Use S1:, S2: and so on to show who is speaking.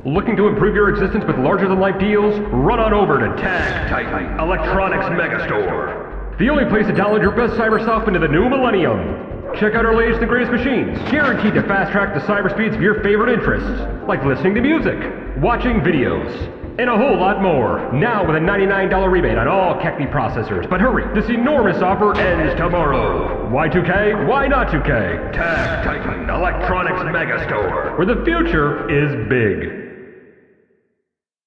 S1: Looking to improve your existence with larger-than-life deals? Run on over to Tag Titan Electronics Megastore. The only place to download your best cyber stuff into the new millennium. Check out our latest and greatest machines, guaranteed to fast-track the cyber speeds of your favorite interests, like listening to music, watching videos, and a whole lot more. Now with a $99 rebate on all Kekme processors. But hurry, this enormous offer ends tomorrow. Y2K? Why not 2K? Tag Titan Electronics Megastore, where the future is big.